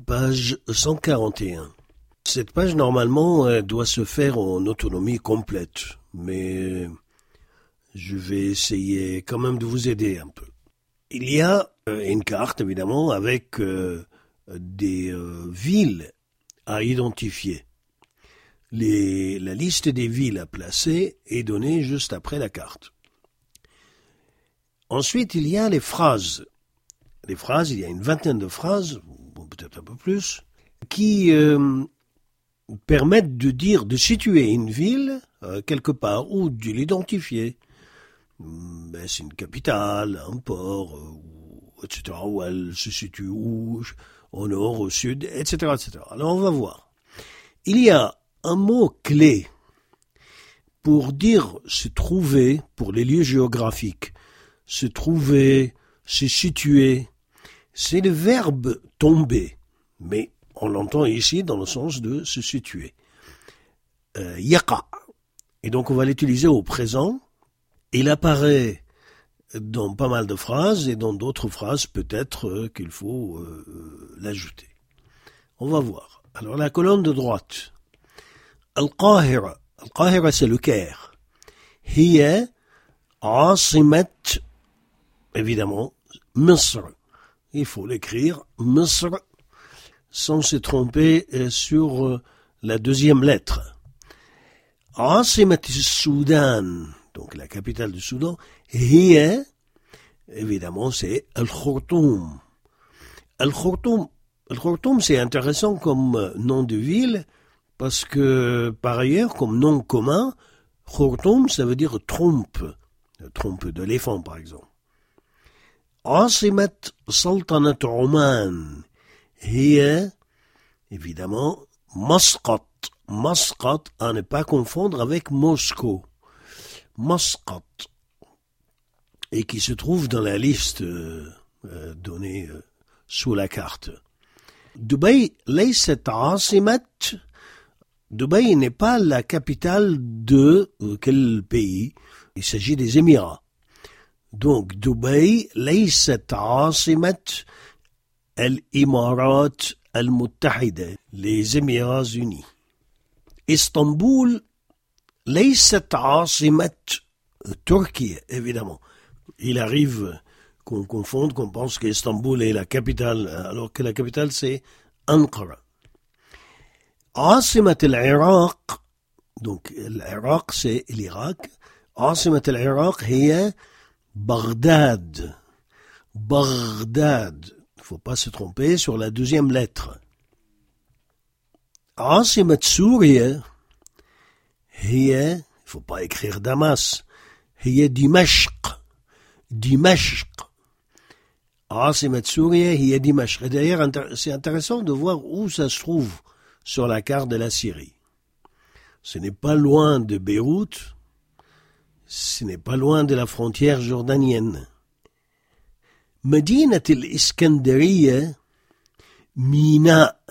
page 141. Cette page, normalement, doit se faire en autonomie complète, mais je vais essayer quand même de vous aider un peu. Il y a une carte, évidemment, avec des villes à identifier. La liste des villes à placer est donnée juste après la carte. Ensuite, il y a les phrases. Les phrases, il y a une vingtaine de phrases, ou peut-être un peu plus, qui permettent de situer une ville quelque part, ou de l'identifier. C'est une capitale, un port, etc., où elle se situe où, au nord, au sud, etc., etc. Alors on va voir. Il y a un mot clé pour dire se trouver, pour les lieux géographiques. Se trouver, se situer, c'est le verbe tomber, mais on l'entend ici dans le sens de se situer. Yaqa. Et donc on va l'utiliser au présent. Il apparaît dans pas mal de phrases et dans d'autres phrases peut-être qu'il faut l'ajouter. On va voir. Alors la colonne de droite. Al-Qahira. Al-Qahira c'est le Caire. Hiya asimat. Évidemment, Misr. Il faut l'écrire, Misr, sans se tromper sur la deuxième lettre. Asimat al-Soudan, donc la capitale du Soudan, Hiya, évidemment, c'est Al-Khourtoum. Al-Khourtoum, c'est intéressant comme nom de ville, parce que, par ailleurs, comme nom commun, Khourtoum, ça veut dire trompe d'éléphant, par exemple. عاصمة سلطنة عمان هي évidemment Masqat. Masqat à ne pas confondre avec Moscou. Masqat et qui se trouve dans la liste donnée sous la carte. Dubaï ليست عاصمة. Dubaï n'est pas la capitale de quel pays? Il s'agit des Émirats. Donc, Dubaï, ليست عاصمة الإمارات المتحدة, les Émirats unis. Istanbul, ليست عاصمة Turquie, évidemment. Il arrive qu'on confonde, qu'on pense qu'Istanbul est la capitale, alors que la capitale c'est Ankara. عاصمة العراق, donc l'Irak c'est l'Irak. عاصمة العراق هي Bagdad. Bagdad. Il ne faut pas se tromper sur la deuxième lettre. عاصمة سوريا هي, il ne faut pas écrire Damas, هي دمشق. دمشق. عاصمة سوريا هي دمشق. Et d'ailleurs, c'est intéressant de voir où ça se trouve sur la carte de la Syrie. Ce n'est pas loin de Beyrouth. Ce n'est pas loin de la frontière jordanienne. مدينة الإسكندرية ميناء.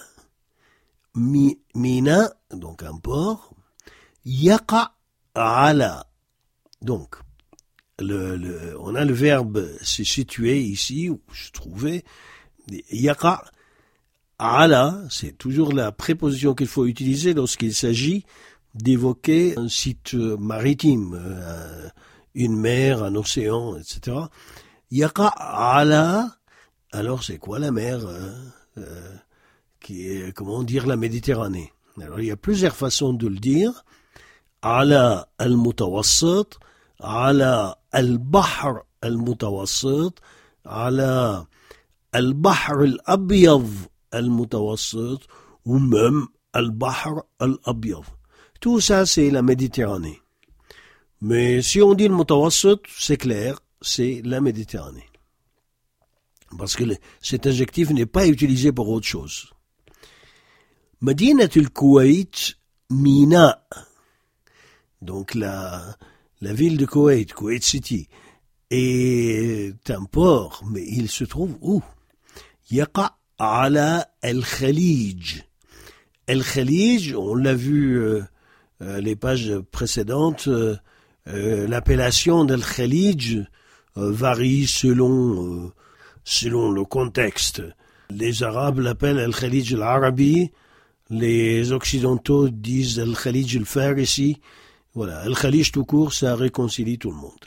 ميناء, donc un port. يقع على. Donc, on a le verbe se situer ici, ou se trouver. يقع على, c'est toujours la préposition qu'il faut utiliser lorsqu'il s'agit d'évoquer un site maritime, une mer, un océan, etc. Yaqa ala, alors c'est quoi la mer qui est, comment dire, la Méditerranée? Alors il y a plusieurs façons de le dire. Ala al-Mutawassit, ala al-Bahr al-Mutawassit, ala al-Bahr al-Abyad al-Mutawassit, ou même al-Bahr al-Abyad. Tout ça, c'est la Méditerranée. Mais si on dit le Mutawassit, c'est clair, c'est la Méditerranée. Parce que cet adjectif n'est pas utilisé pour autre chose. Madinat al-Kuwait, Mina. Donc la ville de Koweït, Kuwait City, est un port, mais il se trouve où? Yaqa ala al-Khalij. Al-Khalij, on l'a vu les pages précédentes, l'appellation d'Al-Khalij varie selon le contexte. Les Arabes l'appellent Al-Khalij al-Arabi, les Occidentaux disent Al-Khalij al-Farisi. Voilà, Al-Khalij tout court, ça réconcilie tout le monde.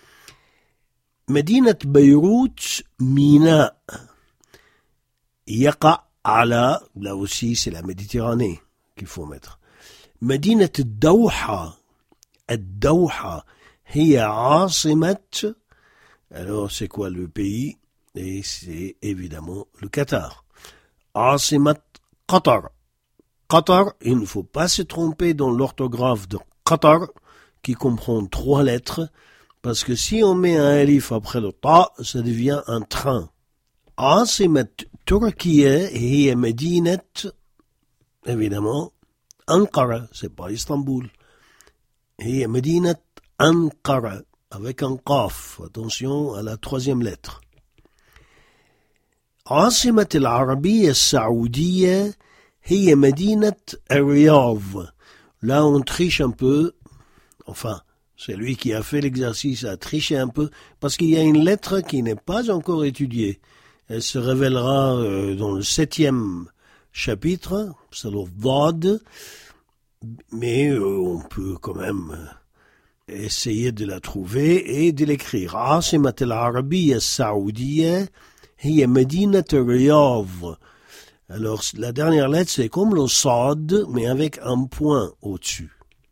مدينة بيروت ميناء يقع على, là aussi c'est la Méditerranée qu'il faut mettre. مدينة الدوحة الدوحة هي عاصمة, alors c'est quoi le pays? Et c'est évidemment le Qatar. عاصمة قطر. Qatar, il ne faut pas se tromper dans l'orthographe de Qatar, qui comprend 3 lettres, parce que si on met un alif après le ta, ça devient un train. عاصمة تركيا هي مدينة, évidemment, Ankara, c'est pas Istanbul. هي مدينة Ankara, avec un qaf. Attention à la 3e lettre. عاصمة العربية السعودية هي مدينة الرياض. Là, on triche un peu. Enfin, c'est lui qui a fait l'exercice a triché un peu, parce qu'il y a une lettre qui n'est pas encore étudiée. Elle se révélera dans le 7e chapitre, c'est le Dad, mais on peut quand même essayer de la trouver et de l'écrire. عاصمة العربية السعودية هي مدينة الرياض. Alors, la dernière lettre, c'est comme le Sad, mais avec un point au-dessus.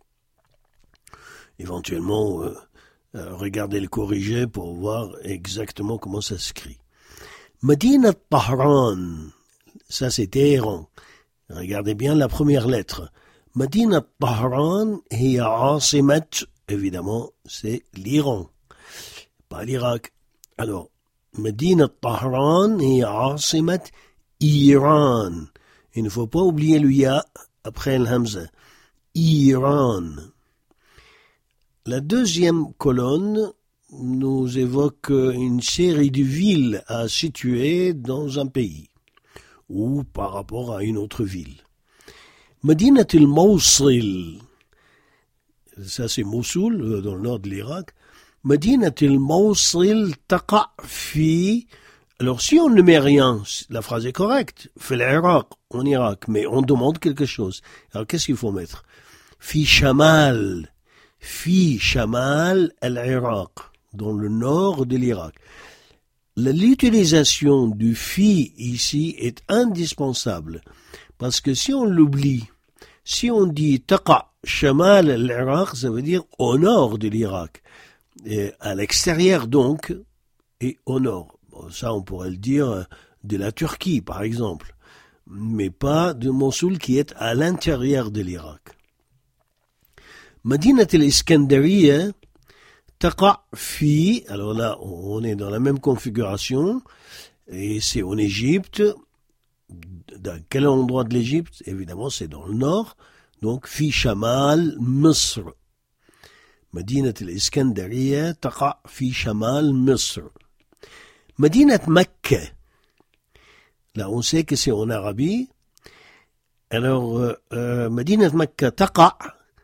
Éventuellement, regardez le corrigé pour voir exactement comment ça s'écrit. Medina Tahran, ça c'est Téhéran. Regardez bien la première lettre. Medina Tahran est عاصمة, évidemment, c'est l'Iran, pas l'Irak. Alors, Medina Tahran est عاصمة Iran. Il ne faut pas oublier le ya après le hamza. Iran. La deuxième colonne nous évoque une série de villes à situer dans un pays ou par rapport à une autre ville. Medinat al-Mawsil, ça c'est Mossoul dans le nord de l'Irak. Medinat al-Mawsil taqa fi. Alors si on ne met rien, la phrase est correcte. Fait l'Irak, en Irak, mais on demande quelque chose. Alors qu'est-ce qu'il faut mettre? Fi shamal. Fi shamal al-Irak, dans le nord de l'Irak. L'utilisation du fi ici est indispensable, parce que si on l'oublie, si on dit taqa shamal al-Irak, ça veut dire au nord de l'Irak, et à l'extérieur donc, et au nord. Bon, ça on pourrait le dire de la Turquie par exemple, mais pas de Mossoul qui est à l'intérieur de l'Irak. Medinat al-Iskandariya taqa fi, alors là on est dans la même configuration et c'est en Égypte. Dans quel endroit de l'Égypte? Évidemment c'est dans le nord, donc fi shamal Misr. Medinat al-Iskandariya taqa fi shamal Misr. Medinat Mecca, là on sait que c'est en Arabie. Alors Medinat Mecca taqa.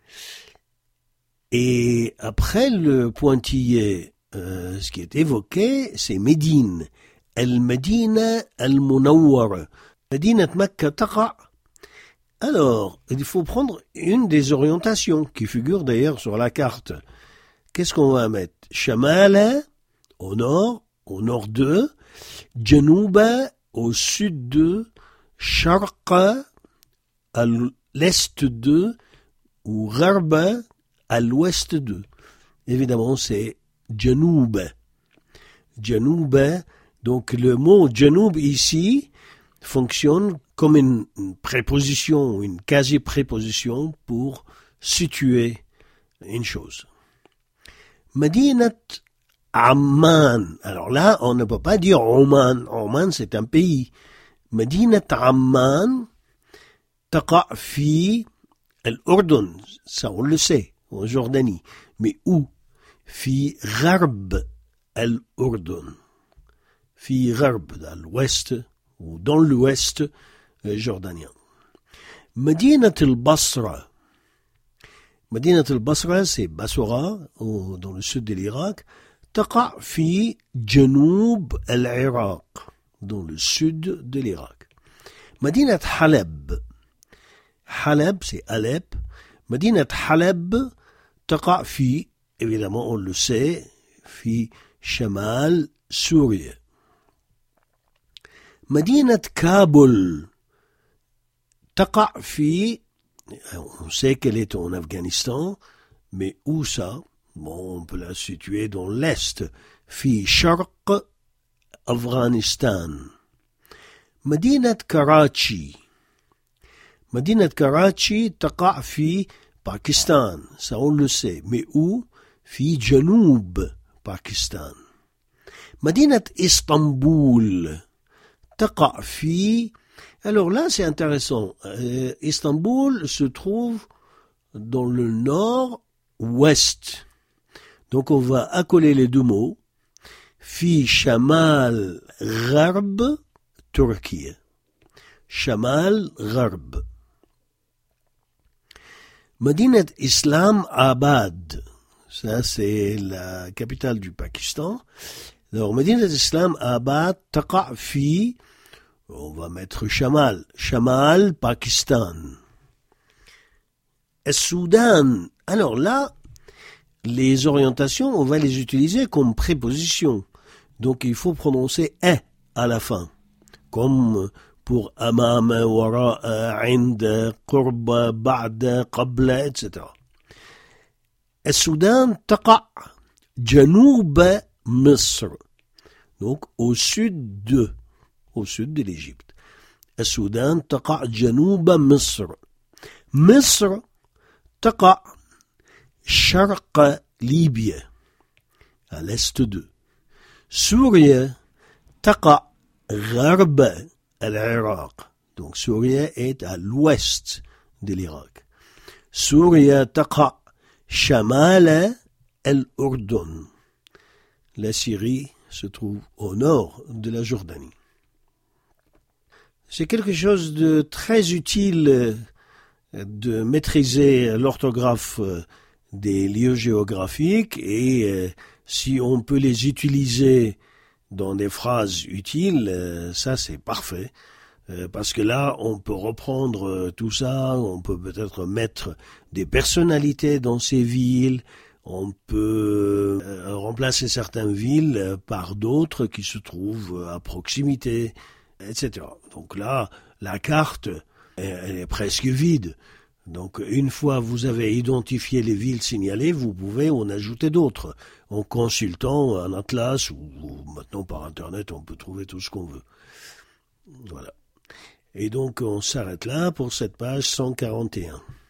Et après le pointillé, ce qui est évoqué, c'est Médine. Al-Medina al-Munawwara. Medinat Mecca taqa. Alors, il faut prendre une des orientations qui figure d'ailleurs sur la carte. Qu'est-ce qu'on va mettre? Shamala, au nord 2, Janouba, au sud 2, Sharqa, à l'est 2, ou Gharba, à l'ouest 2. Évidemment, c'est Janoub. Janoub, donc le mot Janoub ici fonctionne comme une préposition, une quasi-préposition pour situer une chose. Medinat Amman. Alors là, on ne peut pas dire Oman. Oman, c'est un pays. Medinat Amman taqa fi al-Urdun. Ça, on le sait, en Jordanie. Mais où? Fi Gharb al-Urdun. Fi Gharb, dans l'ouest, ou dans l'ouest jordanien. Medinat al-Basra. Medinat al-Basra, c'est Bassora, dans le sud de l'Irak. Taqa fi Janoub al-Iraq. dans le sud de l'Irak. Madinat Haleb. Haleb, c'est Alep. Madinat Haleb تقع في, évidemment on le sait, في شمال سوريا. مدينة كابول تقع في, on sait qu'elle est en Afghanistan, mais où ça? Bon, on peut la situer dans l'est, في شرق أفغانستان. مدينة كراتشي. مدينة كراتشي تقع في Pakistan, ça on le sait, mais où? في جنوب باكستان. مدينة إسطنبول تقع في. Alors là c'est intéressant. Istanbul se trouve dans le nord-ouest. Donc on va accoler les deux mots. في شمال غرب تركيا. شمال غرب. Madinat Islam Abad, ça c'est la capitale du Pakistan. Alors Madinat Islam Abad taqa fi, on va mettre Shamal, Shamal Pakistan. Et Soudan, alors là, les orientations, on va les utiliser comme préposition. Donc il faut prononcer « à la fin, comme pour amam, wara, ind, qurb, ba'd, qabla, etc. السودان تقع جنوب مصر. Donc au sud de l'Égypte. السودان تقع جنوب مصر. مصر تقع شرق ليبيا, à l'est d'eux. سوريا تقع غرب العراق. Donc Syrie est à l'ouest de l'Irak. Syrie تقع شمال الأردن. La Syrie se trouve au nord de la Jordanie. C'est quelque chose de très utile de maîtriser l'orthographe des lieux géographiques et si on peut les utiliser dans des phrases utiles, ça c'est parfait. Parce que là, on peut reprendre tout ça, on peut peut-être mettre des personnalités dans ces villes, on peut remplacer certaines villes par d'autres qui se trouvent à proximité, etc. Donc là, la carte, elle est presque vide. Donc une fois vous avez identifié les villes signalées, vous pouvez en ajouter d'autres en consultant un atlas ou maintenant par internet on peut trouver tout ce qu'on veut. Voilà. Et donc on s'arrête là pour cette page 141.